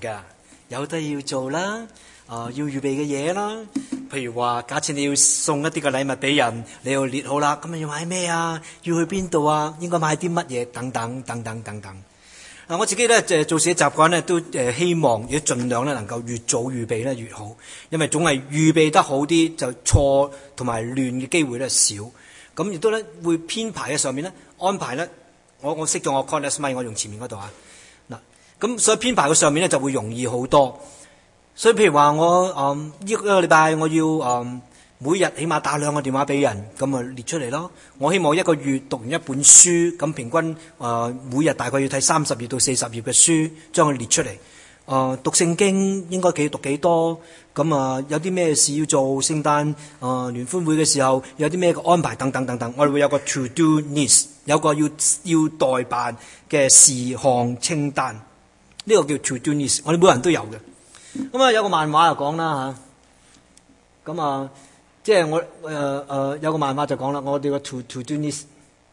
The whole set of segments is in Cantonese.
嘅，有得要做啦，要預備嘅嘢啦。譬如話，假設你要送一啲嘅禮物俾人，你要列好啦，咁你要買咩啊？要去邊度啊？應該買啲乜嘢？等等等等等等。我自己咧做事嘅習慣咧，都希望如果盡量咧能夠越早預備咧越好，因為總係預備得好啲，就錯同埋亂嘅機會咧少。咁亦都咧會編排嘅上面咧安排咧，我熄咗我 condense mic， 我用前面嗰度啊。嗱，咁所以編排嘅上面咧就會容易好多。所以譬如話我一個禮拜我要每日起碼打2個電話俾人，咁啊列出嚟咯。我希望一個月讀完一本書，咁平均每日大概要睇30頁到40頁嘅書，將佢列出嚟。讀聖經應該讀幾多？咁有啲咩事要做？聖誕聯歡會嘅時候有啲咩嘅安排？等等等等，我哋會有個 to do list， 有個要代辦嘅事項清單。呢個叫 to do list， 我哋每人都有嘅。咁有個漫畫就講啦嚇，咁即係我有個漫畫就講啦，我哋個 to do list，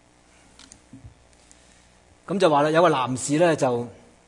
咁就話啦，有個男士咧就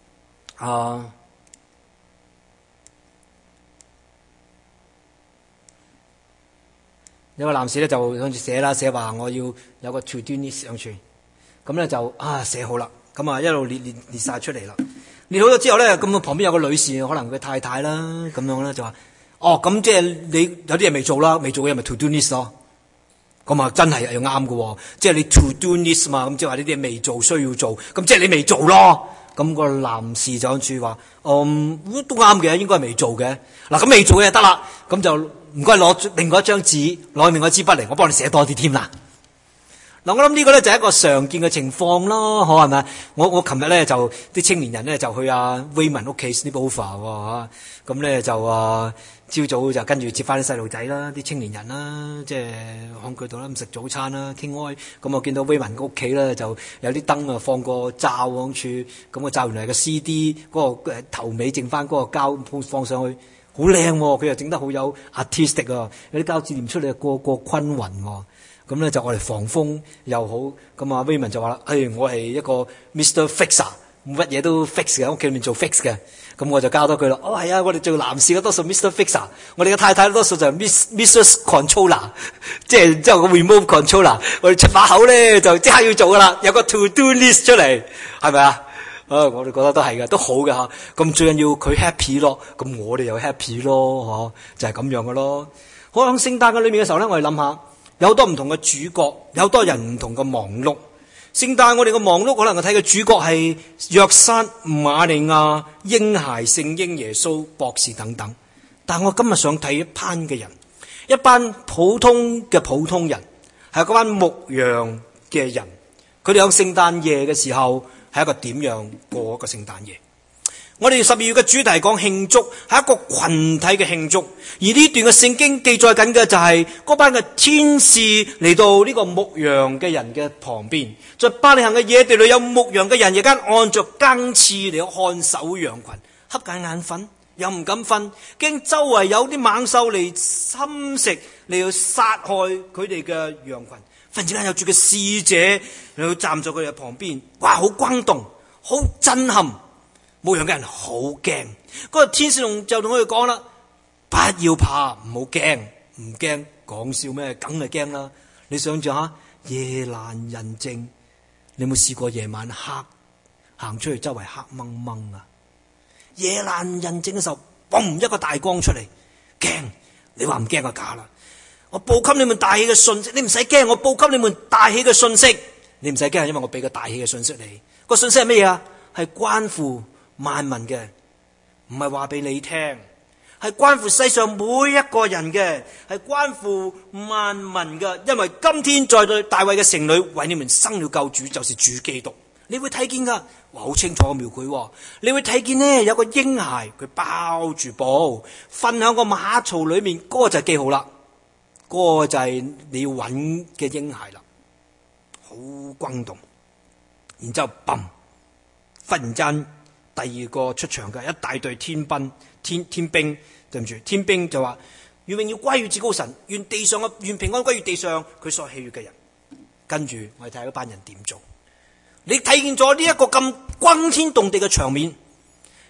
有個男士咧就好似寫話我要有個 to do list 上傳，咁咧就寫好啦，咁一路列晒出嚟啦。列好咗之後咧，咁旁邊有個女士，可能佢太太啦，咁樣咧就話：咁即係你有啲嘢未做啦，未做嘅嘢咪 to do list 咯。咁真係又啱嘅，即係你 to do list 嘛，咁即係話呢啲嘢未做需要做，咁即係你未做咯。咁個男士就住話：都啱嘅，應該係未做嘅。嗱，咁未做嘅就得啦，咁就唔該攞另外一張紙，攞另外一支筆嚟，我幫你寫多啲添啦。嗱，我諗呢個咧就係一個常見嘅情況咯，係咪？我琴日咧就啲青年人咧就去威文屋企 sleep over 咁咧就朝早就跟住接翻啲細路仔啦，啲青年人啦，即係喺佢度啦，咁食早餐啦，傾開。咁我見到威文屋企咧就有啲燈放個罩喺處，咁個罩原來係個 CD 嗰個頭尾剩翻嗰個膠放上去，好靚，佢又整得好有 artistic 啊，有啲膠紙黏出嚟個昆雲。咁咧就我哋防風又好，咁威文就話啦：我係一個 Mr. Fixer， 乜嘢都 fix 嘅，屋企裏面做 fix 嘅。咁我就交多句啦。係啊，我哋做男士嘅多數 Mr. Fixer， 我哋嘅太太多數就係 Mrs. Controller， 即係之後個 remote controller。我哋出把口咧就即刻要做噶啦，有個 to do list 出嚟，係咪啊？我哋覺得都係嘅，都好嘅嚇。咁最緊要佢 happy 咯，咁我哋又 happy 咯，就係咁樣嘅咯。好，喺聖誕嘅裏面嘅時候咧，我哋諗下。有好多唔同嘅主角，有好多人唔同嘅忙碌。聖誕我哋嘅忙碌可能我睇嘅主角係約瑟、瑪利亞、嬰孩、聖嬰耶穌、博士等等。但我今日想睇一班嘅人，一班普通嘅普通人，係嗰班牧羊嘅人。佢哋喺聖誕夜嘅時候係一個點樣過一個聖誕夜？我哋12月嘅主題講慶祝，係一個群體嘅慶祝。而呢段嘅聖經記載緊嘅就係嗰班嘅天使嚟到呢個牧羊嘅人嘅旁邊，在伯利恆嘅野地裏有牧羊嘅人，而家按着更次嚟看守羊群，瞌緊眼瞓又唔敢瞓，驚周圍有啲猛獸嚟侵蝕，嚟到殺害佢哋嘅羊群。忽然之間有住嘅使者嚟到站在佢哋嘅旁邊，哇！好轟動，好震撼。牧羊嘅人好驚，嗰個天使就同佢哋講啦：不要怕，唔好驚，唔驚，講笑咩？梗係驚啦！你想象下，夜闌人靜，你有冇試過夜晚黑行出去周圍黑掹掹啊？夜闌人靜嘅時候，嘣一個大光出嚟，驚！你話唔驚就假啦！我報給你們大喜嘅信息，你唔使驚，我報給你們大喜嘅信息，你唔使驚，因為我俾個大喜嘅信息你。個信息係乜嘢啊？係關乎萬民嘅，唔係話俾你聽，係關乎世上每一個人嘅，係關乎萬民嘅。因為今天在大衛嘅城裏為你們生了救主，就是主基督。你會睇見噶，哇，好清楚嘅描繪。你會睇見呢，有個嬰孩，佢包住布，瞓喺個馬槽裏面，嗰個就係記號啦，嗰個就係你要揾嘅嬰孩啦，好轟動。然之後嘣，忽然間第二個出場嘅一大隊天兵，對唔住，天兵就話：願榮耀歸於至高神，願地上嘅願平安歸於地上佢所喜悅嘅人。跟住我哋睇下嗰班人點做。你睇見咗呢一個咁轟天動地嘅場面，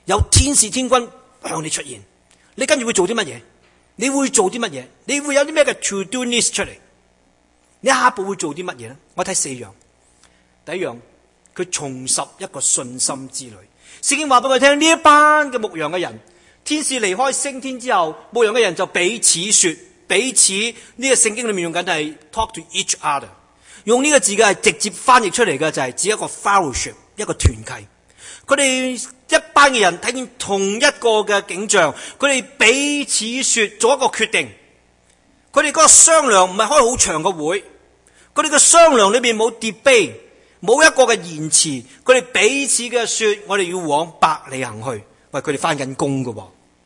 有天使天軍向你出現，你跟住會做啲乜嘢？你會做啲乜嘢？你會有啲咩嘅 to do list 出嚟？你下一步會做啲乜嘢咧？我睇4樣。第一樣，佢重拾一個信心之旅。聖經話俾我聽，呢一班嘅牧羊嘅人，天使離開升天之後，牧羊嘅人就彼此說，彼此呢個聖經裏面用緊係 talk to each other， 用呢個字嘅係直接翻譯出嚟嘅就係指一個 fellowship， 一個團契。佢哋一班嘅人睇見同一個嘅景象，佢哋彼此說，做一個決定。佢哋嗰個商量唔係開好長嘅會，佢哋嘅商量裏面冇 debate， 冇一個嘅言辭，佢哋彼此嘅說，我哋要往伯利恆去。喂，佢哋翻緊工㗎喎，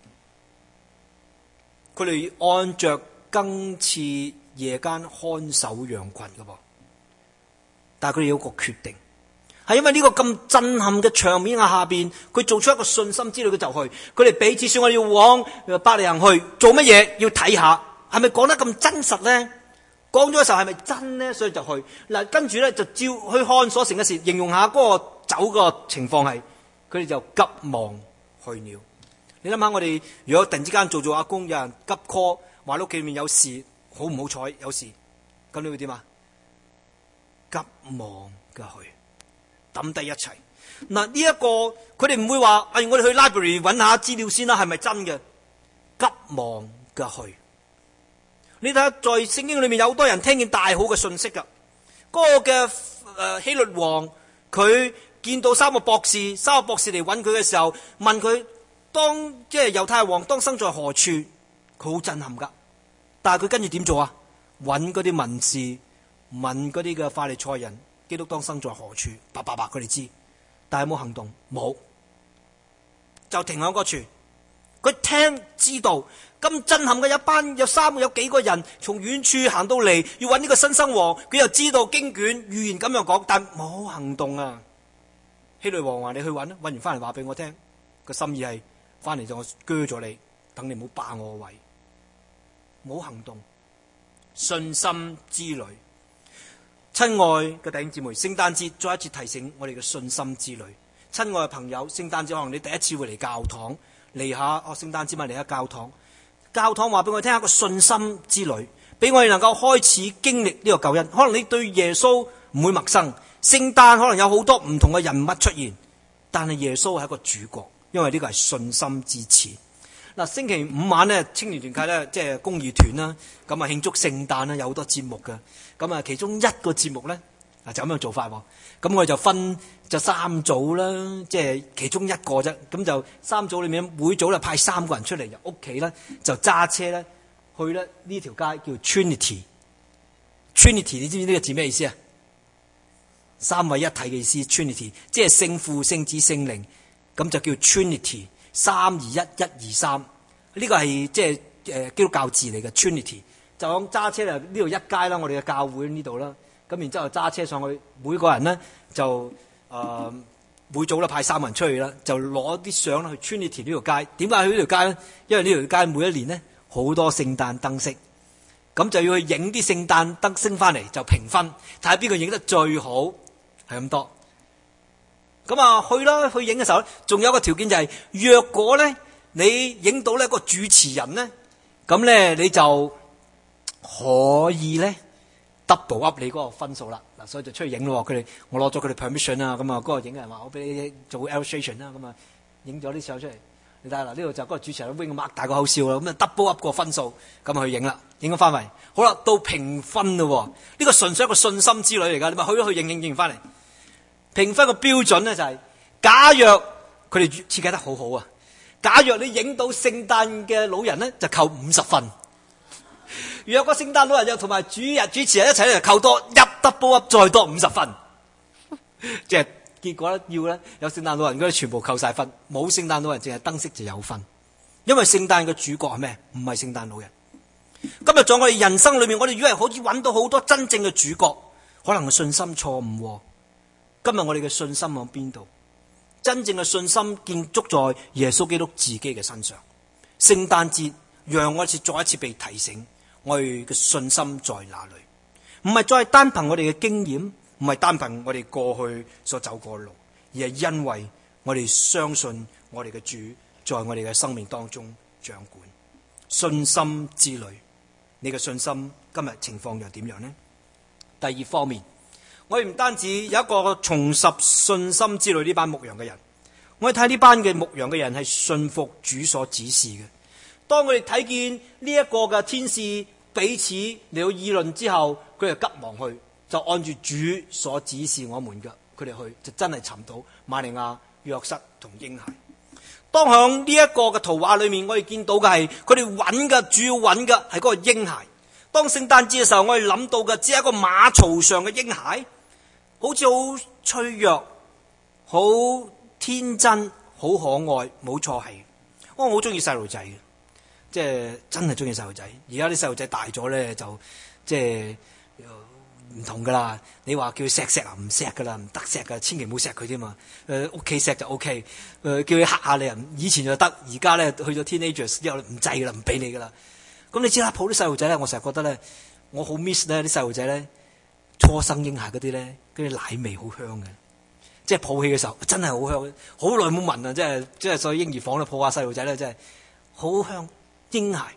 佢哋按着更次夜間看守羊群㗎喎，但係佢哋有個決定。係因為呢個咁震撼嘅場面下邊，佢做出一個信心之旅嘅就去，佢哋彼此說我哋要往伯利恆去做乜嘢？要睇下係咪講得咁真實咧？講咗嘅時候係咪真咧？所以就去嗱，跟住咧就照去看所成嘅事，形容下嗰個走個情況係，佢哋就急忙去了。你諗下，我哋如果突然之間做阿公，有人急 call 話屋企裏面有事，好唔好彩有事，咁你會點啊？急忙嘅去。抌低一切嗱，呢一個佢哋唔會話，我哋去 library 揾下資料先啦，係咪真嘅？急忙嘅去。你睇下，在聖經裏面有好多人聽見大好嘅信息噶。嗰個嘅希律王，佢見到三個博士嚟揾佢嘅時候，問佢當即係猶太王當生在何處，佢好震撼噶。但係佢跟住點做啊？揾嗰啲文士，問嗰啲嘅法利賽人。基督當生在何處？白佢哋知，但係冇行動，冇就停喺嗰處。佢聽知道咁震撼嘅一班有幾個人從遠處行到嚟，要揾呢個新生王，佢又知道經卷預言咁樣講，但冇行動啊！希律王話：你去揾啦，揾完翻嚟話俾我聽，個心意係翻嚟就我鋸咗你，等你唔好霸我個位。冇行動，信心之旅。親愛嘅弟兄姊妹，聖誕節再一次提醒我哋嘅信心之旅。親愛嘅朋友，聖誕節可能你第一次會嚟教堂，嚟下聖誕節咪嚟下教堂。教堂話俾我聽一個信心之旅，俾我哋能夠開始經歷呢個救恩。可能你對耶穌唔會陌生，聖誕可能有好多唔同嘅人物出現，但係耶穌係一個主角，因為呢個係信心之始。嗱，星期五晚咧，青年團契咧，即係公義團啦，咁啊慶祝聖誕啦，有好多節目㗎。咁啊，其中一個節目咧，就咁樣做法喎。咁我哋就分就3組啦，即係其中一個啫。咁就3組裏面，每組就派3個人出嚟，由屋企咧就揸車咧去咧呢條街叫 Trinity。Trinity 你知唔知呢個字咩意思啊？三位一體嘅意思 ，Trinity 即係聖父、聖子、聖靈，咁就叫 Trinity。3、2、1、1、2、3，呢個係即係基督教字嚟嘅 Trinity。就咁揸車嚟呢度一街啦，我哋嘅教會呢度啦。咁然之後揸車上去，每個人呢就每組咧派3個人出去啦，就攞啲相去 Trinity 呢條街。點解去呢條街呢？因為呢條街每一年呢好多聖誕燈飾，咁就要去影啲聖誕燈飾翻嚟就評分，睇下邊個影得最好，係咁多。咁啊去啦，去影嘅時候咧，仲有一個條件就係，若果咧你影到咧個主持人咧，咁咧你就可以咧 double up 你嗰個分數啦。嗱，所以就出去影咯。我攞咗佢哋 permission 啦，咁啊嗰個影嘅人話我俾你做 illustration 啦，咁啊影咗啲相出嚟。你睇下嗱，呢度就嗰個主持人 wing 擘大個口笑啦，咁啊 double up 個分數，咁啊去影啦，影咗翻嚟。好啦，到評分咯，呢個純粹一個信心之旅嚟噶，你咪去咗去影翻嚟。評分個標準咧就係，假若佢哋設計得好好啊，假若你影到聖誕嘅老人咧，就扣50分；若個聖誕老人又同埋主持人一齊咧，就扣多double up 再多50分。即係結果咧，要咧有聖誕老人嗰啲全部扣晒分，冇聖誕老人淨係燈飾就有分。因為聖誕嘅主角係咩？唔係聖誕老人。今日在我哋人生裏面，我哋以為好似揾到好多真正嘅主角，可能係信心錯誤。今日我哋嘅信心喺邊度？真正嘅信心建築在耶穌基督自己嘅身上。聖誕節讓我再一次被提醒，我哋嘅信心在哪裏？唔係再單憑我哋嘅經驗，唔係單憑我哋過去所走過嘅路，而係因為我哋相信我哋嘅主在我哋嘅生命當中掌管。信心之旅，你嘅信心今日情況又點樣呢？第二方面，我哋唔單止有一個重拾信心之旅呢班牧羊嘅人，我哋睇呢班嘅牧羊嘅人係信服主所指示嘅。當佢哋睇見呢一個嘅天使彼此嚟到議論之後，佢哋急忙去，就按住主所指示我們嘅，佢哋去就真係尋到瑪利亞、約瑟同嬰孩。當響呢一個嘅圖畫裏面，我哋見到嘅係佢哋揾嘅，主要揾嘅係嗰個嬰孩。當聖誕節嘅時候，我哋諗到嘅只係一個馬槽上嘅嬰孩，好似好脆弱、好天真、好可愛，冇錯係。我好中意細路仔嘅，即係真係中意細路仔。而家啲細路仔大咗咧，就即係唔同噶啦。你話叫佢錫啊，唔錫噶啦，唔得錫噶，千祈唔好錫佢添嘛。屋企錫就 OK，叫佢嚇下你啊，以前就得，而家咧去咗 teenagers 之後唔制噶啦，唔俾你噶啦。咁你知啦，抱啲細路仔咧，我成日覺得咧，我好 miss 咧啲細路仔咧，初生嬰孩嗰啲咧，嗰啲奶味好香嘅，即係抱起嘅時候真係好香，好耐冇聞啊！即係所以嬰兒房咧抱下細路仔咧，真係好香嬰孩。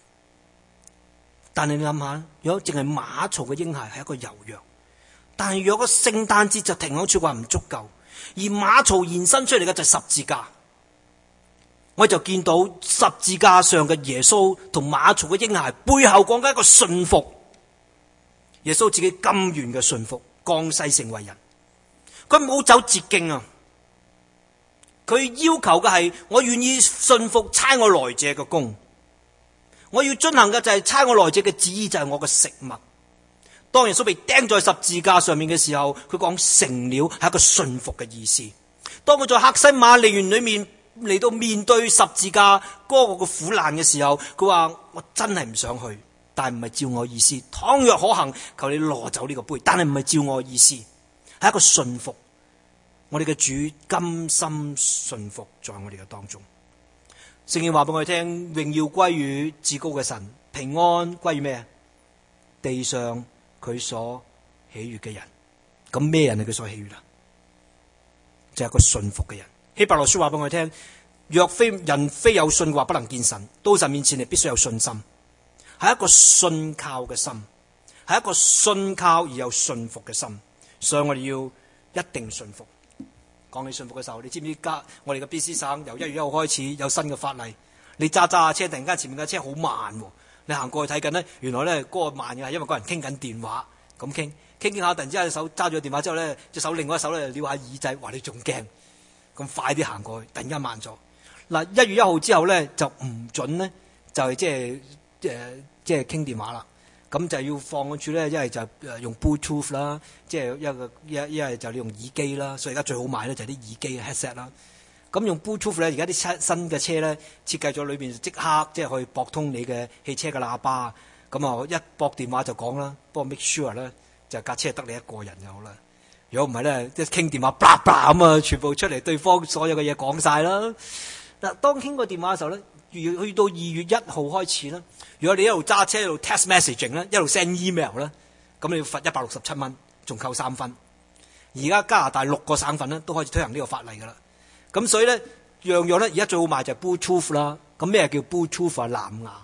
但係你諗下，如果淨係馬槽嘅嬰孩係一個柔弱，但係如果個聖誕節就停喺處話唔足夠，而馬槽延伸出嚟嘅就係十字架。我就見到十字架上嘅耶穌同馬槽嘅嬰孩背後講緊一個順服，耶穌自己甘願嘅順服，降世成為人，佢冇走捷徑啊！佢要求嘅係我願意順服差我來者嘅工，我要遵行嘅就係差我來者嘅旨意，就係我嘅食物。當耶穌被釘在十字架上面嘅時候，佢講成了係一個順服嘅意思。當佢在客西馬尼園裏面嚟到面對十字架嗰個苦難嘅時候，佢話我真係唔想去，但係唔係照我意思，倘若可行，求你攞走呢個杯，但係唔係照我意思，係一個順服。我哋嘅主甘心順服在我哋嘅當中。聖經話俾我哋聽，榮耀歸於至高嘅神，平安歸於咩啊？地上佢所喜悅嘅人。咁咩人係佢所喜悅啊？就係一個順服嘅人。希伯來書話俾我哋聽，若非人非有信嘅話，不能見神。到神面前，你必須有信心，係一個信靠嘅心，係一個信靠而有信服嘅心。所以我哋要一定信服。講起信服嘅時候，你知唔知我哋嘅 BC 省由1月1號開始有新嘅法例？你揸下車，突然間前面嘅車好慢，你行過去睇緊呢，原來咧嗰個慢嘅係因為嗰人傾緊電話，咁傾下，突然之間手揸住個電話之後咧，隻手另外一手咧撩下耳仔，話你仲驚。咁快啲行過去，突然間慢咗。嗱，1月1號之後咧就唔準咧，就係即係傾電話啦。咁就要放嗰處咧，一係就用 Bluetooth 啦，即係一係就你用耳機啦。所以而家最好買咧就係啲耳機 headset 啦。咁用 Bluetooth 咧，而家啲新嘅車咧設計咗裏邊即刻即係可以駁通你嘅汽車嘅喇叭。咁啊一駁電話就講啦，不過 make sure 咧就架車得你一個人就好啦。如果唔係咧，即係傾電話，blah blah咁啊，全部出嚟，對方所有嘅嘢講晒啦。嗱，當傾個電話嘅時候咧，去到2月1號開始啦。如果你一路揸車一路 text messaging 咧，一路 send email 咧，咁你要罰167蚊，仲扣3分。而家加拿大6個省份咧都開始推行呢個法例噶啦。咁所以咧，樣樣咧而家最好賣就係 Bluetooth 啦。咁咩叫 Bluetooth 啊？藍牙。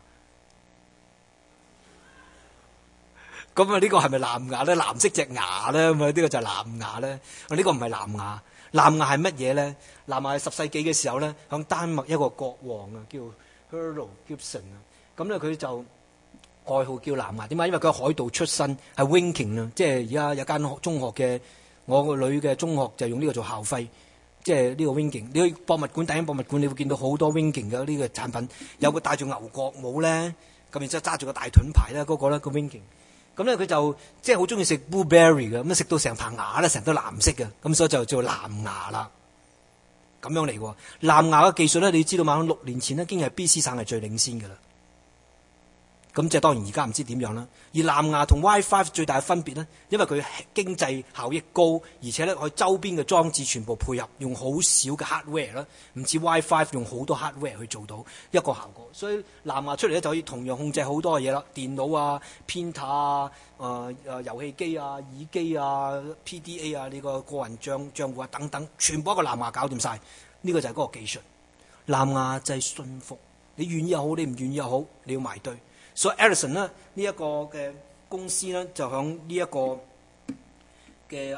咁啊，呢個係咪藍牙咧？藍色隻牙咧，咁啊呢個就係藍牙咧。呢個唔係藍牙，藍牙係乜嘢咧？藍牙係10世紀嘅時候咧，響丹麥一個國王啊，叫 Harald Gibson 啊。咁咧佢就外號叫藍牙，點解？因為佢係海盜出身，係 Winking 啊，即係而家有間中學嘅我個女嘅中學就用呢個做校徽，即係呢個 Winking。你去博物館，大英博物館，你會見到好多 Winking 嘅呢個產品，有個戴住牛角帽咧，咁然之後揸住個大盾牌咧，嗰個咧個 Winking。咁咧佢就即係好中意食 blueberry 嘅，咁食到成棚牙咧，成都藍色嘅，咁所以就叫藍牙啦。咁樣嚟喎，藍牙嘅技術咧，你知道嘛？6年前咧，已經係 BC 省係最領先嘅啦。咁即係當然而家唔知點樣啦。而藍牙同 WiFi 最大嘅分別咧，因為佢經濟效益高，而且咧佢周邊嘅裝置全部配合，用好少嘅 hardware 啦，唔似 WiFi 用好多 hardware 去做到一個效果。所以藍牙出嚟咧就可以同樣控制好多嘅嘢啦，電腦啊、printer 啊、遊戲機啊、耳機啊、PDA 啊、呢個個人帳戶啊等等，全部一個藍牙搞掂晒。呢個就係嗰個技術。 藍牙就係信服，你願意又好，你唔願意又好，你要埋堆。所以 Ericsson 呢一個嘅公司呢，就響呢一個嘅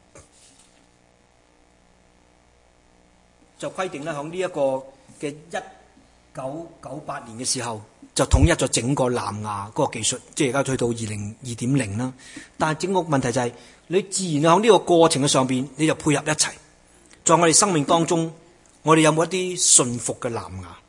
就規定咧，響呢一個嘅1998年嘅時候，就統一咗整個藍牙嗰個技術，即係而家去到2.0啦。但係整個問題就係，你自然響呢個過程嘅上邊，你就配合一齊。在我哋生命當中，我哋有冇一啲信服嘅藍牙？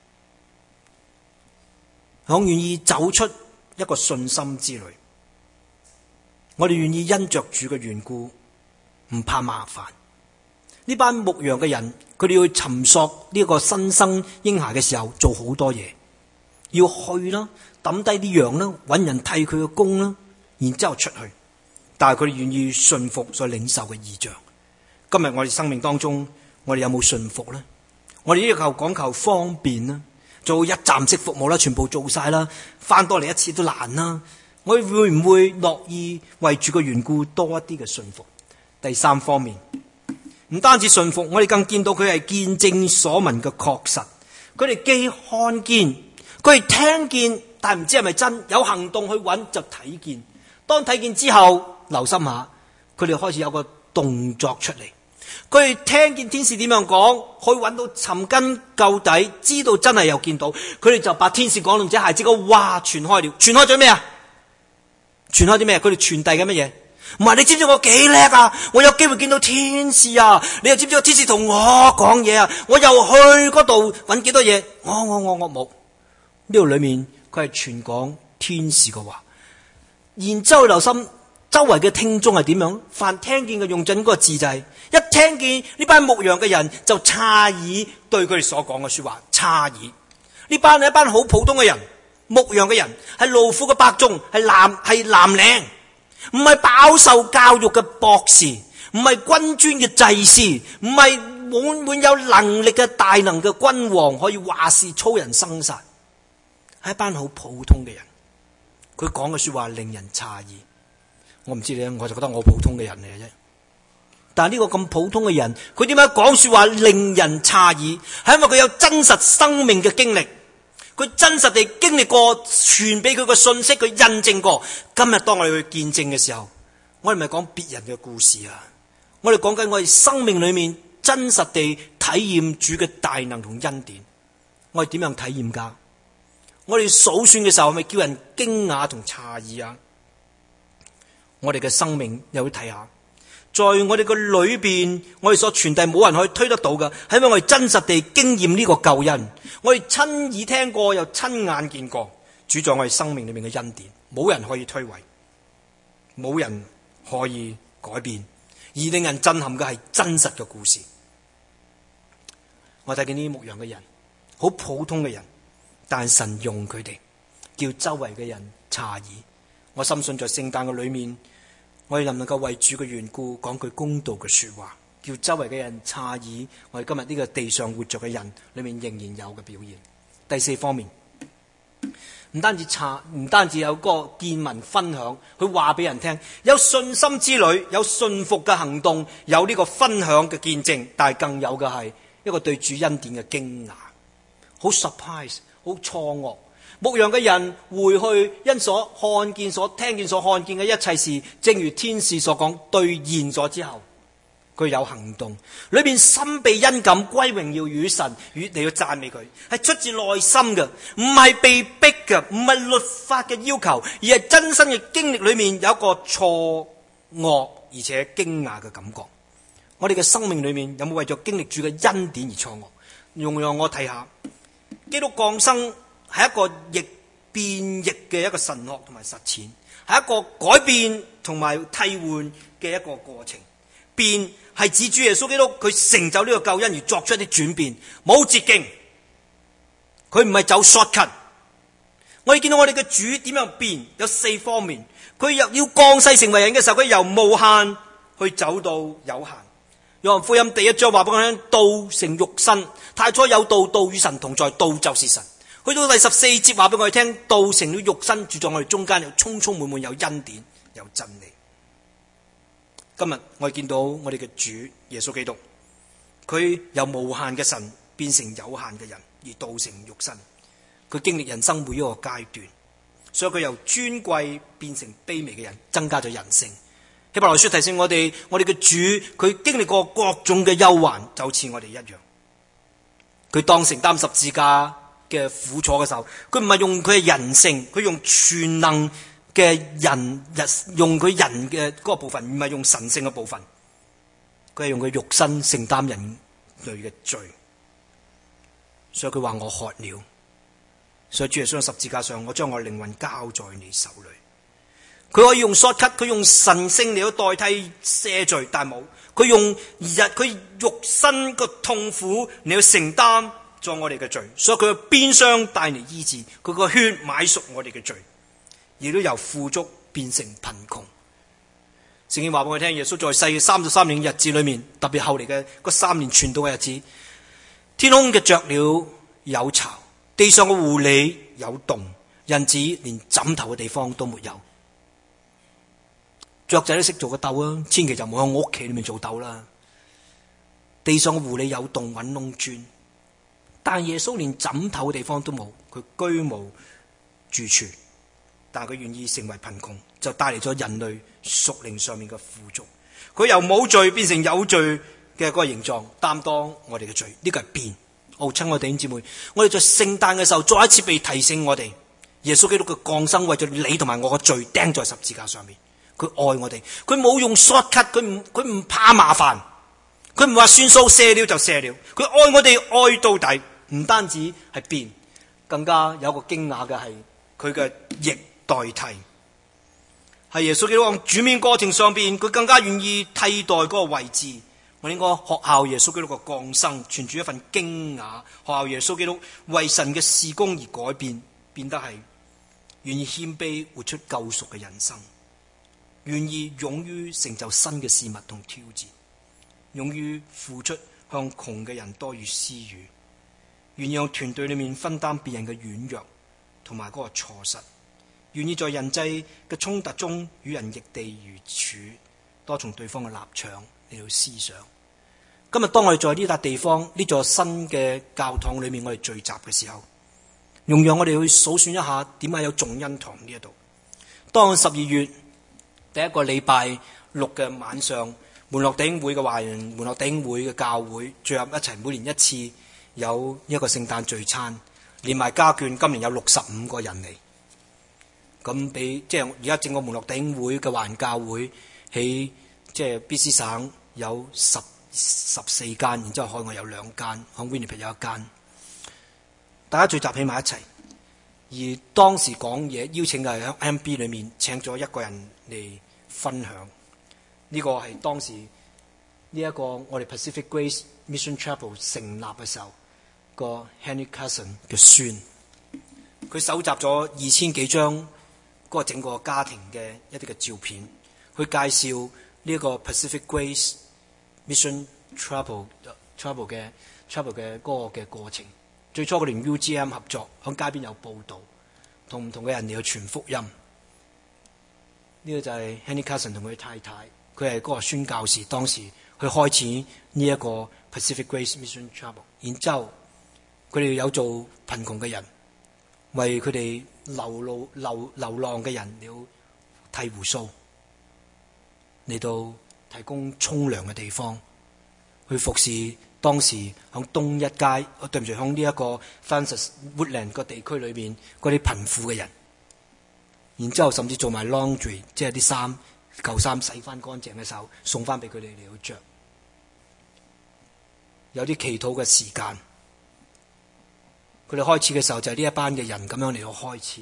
響願意走出一個信心之旅，我哋願意因着主嘅緣故，唔怕麻煩。呢班牧羊嘅人，佢哋要去尋索呢個新生嬰孩嘅時候，做好多嘢，要去啦，抌低啲羊啦，搵人替佢嘅工啦，然之後出去。但係佢哋願意信服所領受嘅異象。今日我哋生命當中，我哋有冇信服呢？我哋呢個講求方便啦，做一站式服務啦，全部做晒啦，翻多嚟一次都難啦。我哋會唔會樂意為主嘅緣故多一啲嘅信服？第三方面，唔單止信服，我哋更見到佢係見證所聞嘅確實。佢哋既看見，佢哋聽見，但係唔知係咪真，有行動去揾就睇見。當睇見之後，留心下，佢哋開始有個動作出嚟。佢哋聽見天使點樣講，可以揾到尋根究底，知道真係有見到。佢哋就把天使講論者孩子嘅話傳開了。傳開咗咩啊？傳開啲咩？佢哋傳遞緊乜嘢？唔係，你知唔知我幾叻啊？我有機會見到天使啊！你又知唔知個天使同我講嘢啊？我又去嗰度揾幾多嘢？我冇。呢度裏面佢係傳講天使嘅話，然之後留心周圍嘅聽眾係點樣？凡聽見嘅用盡嗰個字就係，一聽見呢班牧羊嘅人就詫異對佢哋所講嘅說話，詫異。呢班係一班好普通嘅人，牧羊嘅人係勞苦嘅百眾，係藍領，唔係飽受教育嘅博士，唔係君尊嘅祭司，唔係滿有能力嘅大能嘅君王，可以話事操人生殺，係一班好普通嘅人。佢講嘅說話令人詫異。我唔知你，我就覺得我普通嘅人嚟嘅啫。但係呢個咁普通嘅人，佢點解講說話令人詫異？係因為佢有真實生命嘅經歷，佢真實地經歷過傳俾佢嘅信息，佢印證過。今日當我哋去見證嘅時候，我哋唔係講別人嘅故事啊，我哋講緊我哋生命裏面真實地體驗主嘅大能同恩典。我哋點樣體驗噶？我哋數算嘅時候係咪叫人驚訝同詫異啊？我哋嘅生命又要睇下，在我哋嘅裏邊，我哋所傳遞冇人可以推得到嘅，係因為我哋真實地經驗呢個救恩，我哋親耳聽過又親眼見過主在我哋生命裏面嘅恩典，冇人可以推諉，冇人可以改變，而令人震撼嘅係真實嘅故事。我睇見呢啲牧羊嘅人，好普通嘅人，但神用佢哋，叫周圍嘅人詫異。我深信在聖誕嘅裏面，我哋能唔能夠為主嘅緣故講句公道嘅說話，叫周圍嘅人詫異，我哋今日呢個地上活着嘅人裏面仍然有嘅表現。第四方面，唔單止有個見聞分享，佢話俾人聽，有信心之旅，有信服嘅行動，有呢個分享嘅見證，但係更有嘅係一個對主恩典嘅驚訝，好 surprise， 好錯愕。牧羊嘅人回去，因所看見、所聽見、所看見嘅一切事，正如天使所講兌現咗之後，佢有行動，裏邊心被恩感，歸榮耀與神，越嚟要讚美佢，係出自內心嘅，唔係被逼嘅，唔係律法嘅要求，而係真身嘅經歷裏面有一個錯愕而且驚訝嘅感覺。我哋嘅生命裏面有冇為咗經歷主嘅恩典而錯愕？讓我睇下，基督降生係一個逆變易嘅一個神學同埋實踐，係一個改變同埋替換嘅一個過程。變係指主耶穌基督佢成就呢個救恩而作出一啲轉變，冇捷徑，佢唔係走 shortcut。我哋見到我哋嘅主點樣變，有四方面。佢又要降世成為人嘅時候，佢由無限去走到有限。約翰福音第1章話俾我聽，道成肉身，太初有道，道與神同在，道就是神。去到第14節話俾我哋聽，道成了肉身，住在我哋中間，又充充滿滿有恩典，有真理。今日我哋見到我哋嘅主耶穌基督，佢由無限嘅神變成有限嘅人而道成肉身。佢經歷人生每一個階段，所以佢由尊貴變成卑微嘅人，增加咗人性。希伯來書提醒我哋嘅主，佢經歷過各種嘅憂患，就似我哋一樣。佢當承擔十字架嘅苦楚嘅時候，佢唔係用佢嘅人性，佢用全能嘅人，用佢人嘅嗰個部分，唔係用神性嘅部分。佢係用佢肉身承擔人類嘅罪，所以佢話我渴了。所以主耶穌喺十字架上，我將我靈魂交在你手裏。佢可以用 shortcut， 佢用神性嚟到代替赦罪，但冇。佢用佢肉身個痛苦嚟到承擔咗我哋嘅罪，所以佢個鞭傷帶嚟醫治，佢個血買贖我哋嘅罪，亦都由富足變成貧窮。聖經話俾我聽，耶穌在世嘅33年日子裏面，特別後嚟嘅嗰3年傳道嘅日子，天空嘅雀鳥有巢，地上嘅狐狸有洞，人子連枕頭嘅地方都沒有。雀仔都識做個竇啊，千祈就唔好喺我屋企裏面做竇啦。地上嘅狐狸有洞搵窿鑽，但耶穌連枕頭嘅地方都冇，佢居無住處，但佢願意成為貧窮，就帶嚟咗人類屬靈上面嘅富足。佢由冇罪變成有罪嘅嗰個形狀，擔當我哋嘅罪，呢個係變。親愛弟兄姊妹，我哋在聖誕嘅時候再一次被提醒我哋，耶穌基督嘅降生為咗你同埋我嘅罪釘在十字架上面。佢愛我哋，佢冇用 shortcut， 佢唔怕麻煩，佢唔話算數，赦了就赦了。佢愛我哋愛到底，唔單止係變，更加有一個驚訝嘅係佢嘅逆代替。係耶穌基督喺主面過程上邊，佢更加願意替代嗰個位置。我應該學效耶穌基督嘅降生，存住一份驚訝，學效耶穌基督為神嘅事工而改變，變得係願意謙卑活出救贖嘅人生，願意勇於成就新嘅事物同挑戰，勇於付出向窮嘅人多於施予，願意讓團隊裏面分擔別人嘅軟弱同埋嗰個錯失，願意在人際嘅衝突中與人易地如處，多從對方嘅立場嚟到思想。今日當我哋在呢笪地方呢座新嘅教堂裏面，我哋聚集嘅時候，容讓我哋去數算一下點解有眾恩堂呢一度。當12月第一個禮拜六嘅晚上，門諾弟兄會嘅華人門諾弟兄會嘅教會聚合一齊，每年一次有一個聖誕聚餐，連埋家眷，今年有65個人嚟。咁比即係而家整個門諾弟兄會嘅華人教會喺即係 BC 省有14間，然之後海外有2間，喺 Winnipeg 有1間，大家聚集起埋一齊。而當時講嘢邀請嘅喺 MB 裏面請咗一個人嚟分享，呢個係當時呢一個我哋 Pacific Grace Mission Chapel 成立嘅時候個 Henry Cousin 嘅孫，佢搜集咗2000幾張嗰個整個家庭嘅一啲嘅照片，去介紹呢一個 Pacific Grace Mission Chapel 嘅嗰個嘅過程。最初佢哋同 UGM 合作，喺街邊有報道，同唔同嘅人嚟去傳福音。呢個就係 Henry Cousin 同佢太太，佢係嗰個宣教士，當時去開始呢一個 Pacific Grace Mission Chapel。然之後佢哋有做貧窮嘅人，為佢哋流浪嘅人嚟剃鬍鬚，嚟到提供沖涼嘅地方，去服侍當時響東一街，對唔住，響呢一個 Francis Woodland 個地區裏面嗰啲貧苦嘅人。然之後甚至做埋 laundry， 即係啲舊衫洗翻乾淨嘅時候，送翻俾佢哋嚟到着。有啲祈禱嘅時間，佢哋開始嘅時候就係呢一班嘅人咁樣嚟到開始。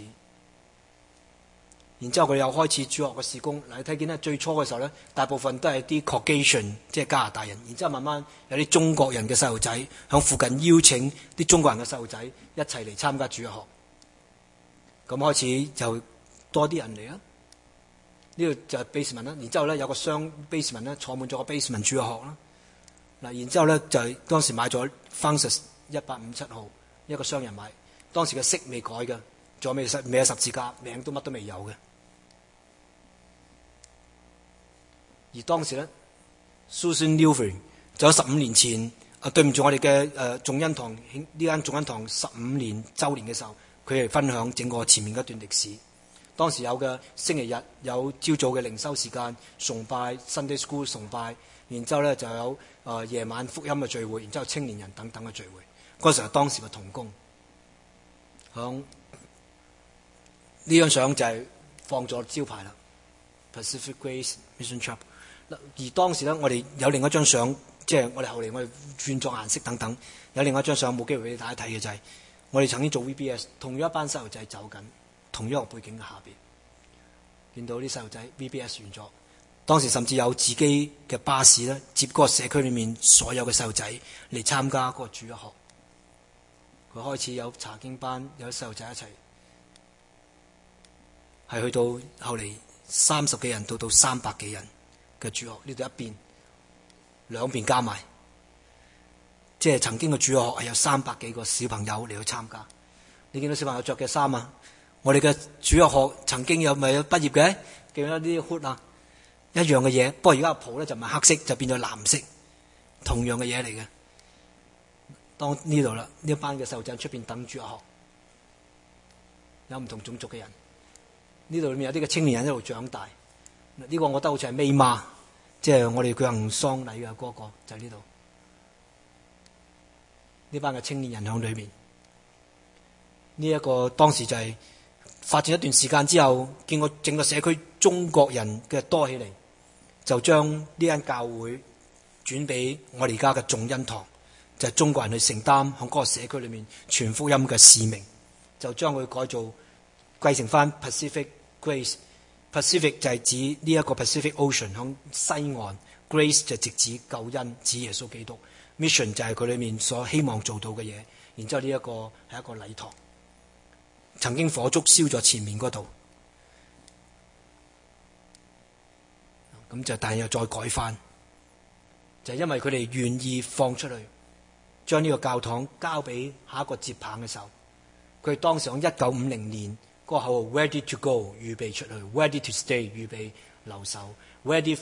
然之後佢又開始主學嘅事工。嗱，你睇見咧，最初嘅時候咧，大部分都係啲 Caucasian， 即係加拿大人。然之後慢慢有啲中國人嘅細路仔響附近邀請啲中國人嘅細路仔一齊嚟參加主學。咁開始就多啲人嚟啦。呢度就係 basement 啦。然之後咧有個雙 basement 咧，坐滿咗個 basement 主學啦。嗱，然之後咧就係當時買咗 Francis 1857號一個商人買，當時嘅色未改嘅，仲未有十字架，名都乜都未有嘅。而當時咧 Susan Newford 就喺15年前對唔住，我哋嘅眾恩堂呢間眾恩堂15年週年嘅時候，佢係分享整個前面嗰段歷史。當時有嘅星期日有朝早嘅靈修時間崇拜 Sunday School 崇拜，然之後咧就有夜晚福音嘅聚會，然之後青年人等等嘅聚會。嗰時係當時嘅同工。響呢張相就係放咗招牌啦 ，Pacific Grace Mission Church。而當時咧，我哋有另一張相，即係我哋後嚟我哋轉咗顏色等等，有另一張相冇機會俾大家睇嘅就係、是、我哋曾經做 VBS， 同樣一班細路仔走緊同樣個背景嘅下邊，見到啲細路仔 VBS 完咗，當時甚至有自己嘅巴士咧接嗰個社區裏面所有嘅細路仔嚟參加嗰個主日學。佢開始有查經班，有啲細路仔一齊，係去到後嚟30幾人到300幾人嘅主學，呢度一邊兩邊加埋，即係曾經嘅主學係有300幾個小朋友嚟去參加。你見到小朋友着嘅衫啊？我哋嘅主學曾經有咪有畢業嘅，見到啲 hood 啊，一樣嘅嘢。不過而家個袍咧就唔係黑色，就變咗藍色，同樣嘅嘢嚟嘅。當呢度啦，呢一班嘅細路仔出邊等主學，有唔同種族嘅人。呢度裏面有啲嘅青年人一路長大。呢個我覺得好似係尾媽，即係我哋舉行喪禮嘅嗰個就喺呢度。呢班嘅青年人響裏面，呢一個當時就係發展一段時間之後，見過整個社區中國人嘅多起嚟，就將呢間教會轉俾我哋而家嘅眾恩堂，就係中國人去承擔響嗰個社區裏面傳福音嘅使命，就將佢改造繼承翻 Pacific Grace。Pacific 就係指呢一個 Pacific Ocean 響西岸 ，Grace 就直指救恩，指耶穌基督。Mission 就係佢裏面所希望做到嘅嘢。然之後呢一個係一個禮堂，曾經火燭燒咗前面嗰度，咁就但係又再改翻，就係因為佢哋願意放出去，將呢個教堂交俾下一個接棒嘅時候，佢哋當時喺1950年。個口號 ready to go 預備出去 ，ready to stay 預備留守 ，ready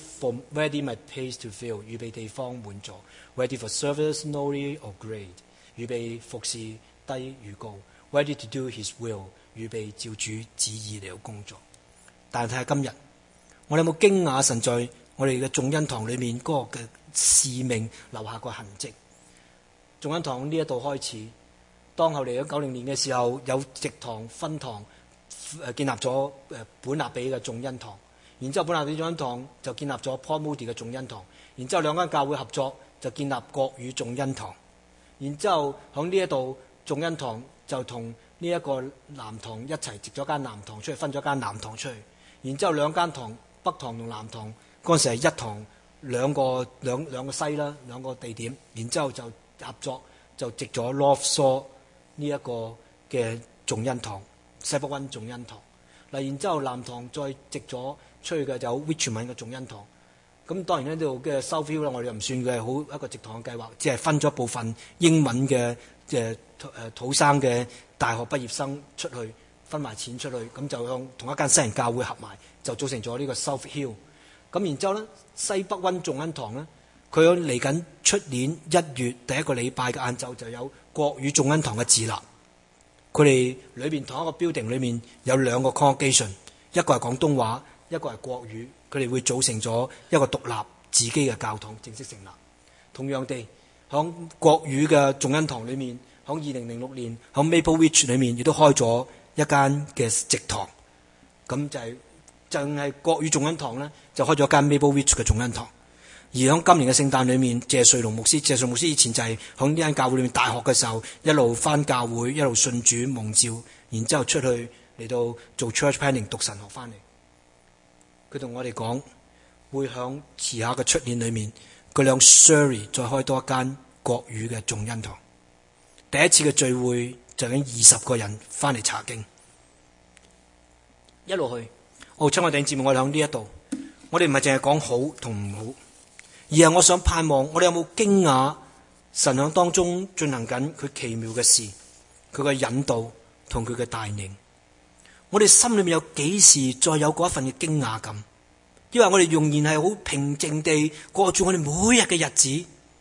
my place to fill 預備地方滿座 ，ready for service lowly or great 預備服侍低與高 ，ready to do His will 預備照主旨意嚟到工作。但係睇下今日，我哋有冇驚訝神在我哋嘅眾恩堂裏面嗰個嘅使命留下個痕跡？眾恩堂呢一度開始，當後嚟喺90年嘅時候有直堂分堂。建立咗本納比嘅眾恩堂，然之後本納比眾恩堂就建立咗 Paul Moody 嘅眾恩堂，然之後兩間教會合作就建立國語眾恩堂，然之後喺呢一度眾恩堂就同呢一個南堂一齊植咗間南堂出去，分咗間南堂出去，然之後兩間堂北堂同南堂嗰陣時係一堂兩個西啦，兩個地點，然之後就合作就植咗 North Shore 呢一個嘅眾恩堂。西北灣眾恩堂嗱，然之後南堂再直咗出去嘅就有 Richmond 嘅眾恩堂。咁當然呢度嘅 Southfield 啦，我哋又唔算佢係好一個直堂嘅計劃，只係分咗一部分英文嘅土生嘅大學畢業生出去，分埋錢出去，咁就向同一間西人教會合埋，就組成咗呢個 Southhill。咁然之後咧，西北灣眾恩堂咧，佢嚟緊出年1月第一個禮拜嘅晏晝就有國語眾恩堂嘅自立。佢哋裏邊同一個 building 裏面有兩個 congregation， 一個係廣東話，一個係國語。佢哋會組成咗一個獨立自己嘅教堂，正式成立。同樣地，響國語嘅眾恩堂裏面，響2006年響 Maple Ridge 裏面亦都開咗一間嘅直堂。咁就係國語眾恩堂咧，就開咗間 Maple Ridge 嘅眾恩堂。而喺今年嘅聖誕裏面，謝瑞龍牧師以前就係喺呢間教會裏面大學嘅時候，一路返教會，一路信主蒙召，然之後出去嚟到做 church planning 讀神學返嚟。佢同我哋講，會喺遲下嘅出年裏面，佢響 Surrey 再開多一間國語嘅眾恩堂。第一次嘅聚會就已經20個人返嚟查經，一路去。親愛弟兄姊妹，我哋喺呢一度，我哋唔係淨係講好同唔好。而係我想盼望，我哋有冇驚訝神喺當中進行緊佢奇妙嘅事，佢嘅引導同佢嘅帶領。我哋心裏面有幾時再有嗰一份嘅驚訝感？因為我哋仍然係好平靜地過住我哋每日嘅日子，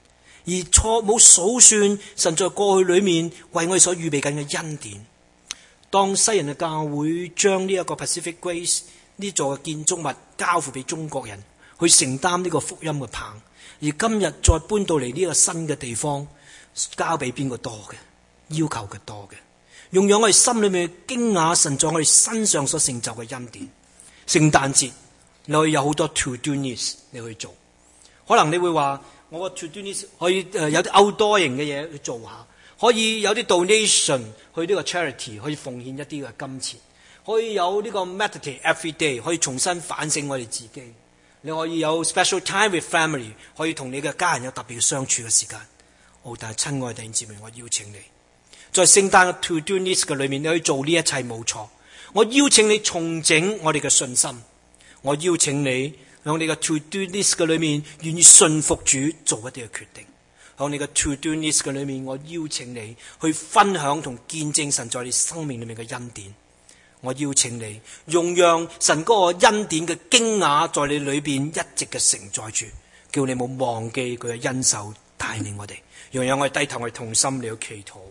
而冇數算神在過去裏面為我哋所預備緊嘅恩典。當西人嘅教會將呢一個 Pacific Grace 呢座嘅建築物交付俾中國人去承擔呢個福音嘅棒，而今日再搬到嚟呢個新嘅地方，交俾邊個多嘅？要求嘅多嘅，用讓我哋心裏面驚訝神在我哋身上所成就嘅恩典。聖誕節你可以有好多 to do list 你去做，可能你會話我個 to do list 可以有啲 outdoor 型嘅嘢去做下，可以有啲 donation 去呢個 charity 可以奉獻一啲嘅金錢，可以有呢個 meditate every day 可以重新反省我哋自己，你可以有 special time with family 可以同你嘅家人有特別相處嘅時間。但係親愛弟兄姊妹，我邀請你在聖誕嘅 to do list 嘅裏面，你可以做呢一切冇錯。我邀請你重整我哋嘅信心，我邀請你向你嘅 to do list 嘅裏面願意信服主做一啲嘅決定。向你嘅 to do list 嘅裏面，我邀請你去分享同見證神在你生命裏面嘅恩典。我邀請你用讓神嗰個恩典嘅驚訝在你裏邊一直嘅承載住，叫你冇忘記佢嘅恩手帶領我哋。讓我哋低頭，我哋同心嚟去祈禱。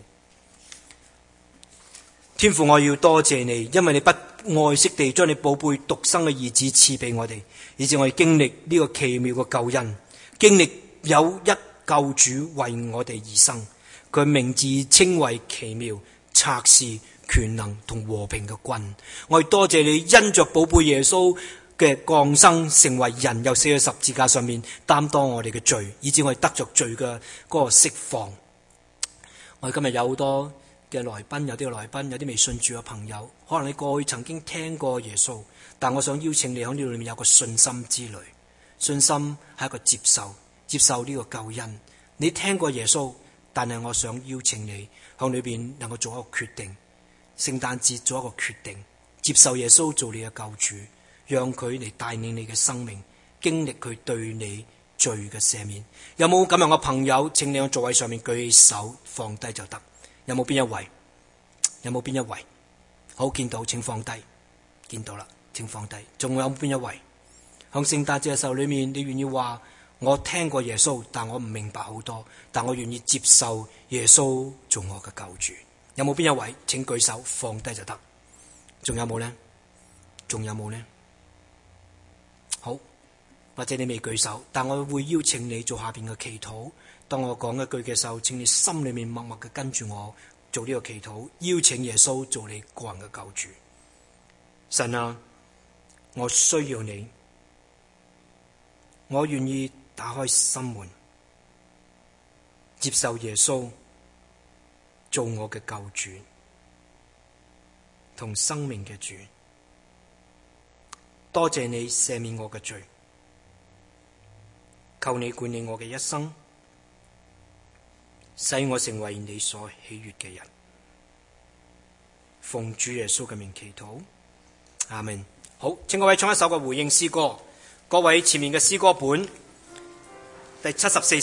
天父，我要多謝你，因為你不愛惜地將你寶貝獨生嘅兒子賜俾我哋，以致我哋經歷呢個奇妙嘅救恩，經歷有一救主為我哋而生，佢名字稱為奇妙、策士、權能同和平嘅君。我哋多謝你，因着寶貝耶穌嘅降生成為人，又死喺十字架上面擔當我哋嘅罪，以致我哋得着罪嘅嗰個釋放。我哋今日有好多嘅來賓，有啲未信主嘅朋友，可能你過去曾經聽過耶穌，但我想邀請你喺呢度裏面有個信心之旅。信心係一個接受呢個救恩。你聽過耶穌，但係我想邀請你向裏邊能夠做一個決定，聖誕節做一個決定，接受耶穌做你嘅救主，讓佢嚟帶領你嘅生命，經歷佢對你罪嘅赦免。有冇咁樣嘅朋友？請你喺座位上面舉起手，放低就得。有冇邊一位？有冇邊一位？好，見到請放低。見到啦，請放低。仲有邊一位？響聖誕節嘅時候裏面，你願意話我聽過耶穌，但我唔明白好多，但我願意接受耶穌做我嘅救主。有冇邊一位？請舉手，放低就得。仲有冇呢？仲有冇呢？好，或者你未舉手，但我會邀請你做下邊嘅祈禱。當我講一句嘅時候，請你心裏面默默嘅跟住我做呢個祈禱，邀請耶穌做你個人嘅救主。神啊，我需要你，我願意打開心門，接受耶穌做我嘅救主同生命嘅主。多謝你赦免我嘅罪，求你管理我嘅一生，使我成為你所喜悅嘅人。奉主耶穌嘅名祈禱，阿們。好，請各位唱一首嘅回應詩歌。各位前面嘅詩歌本第74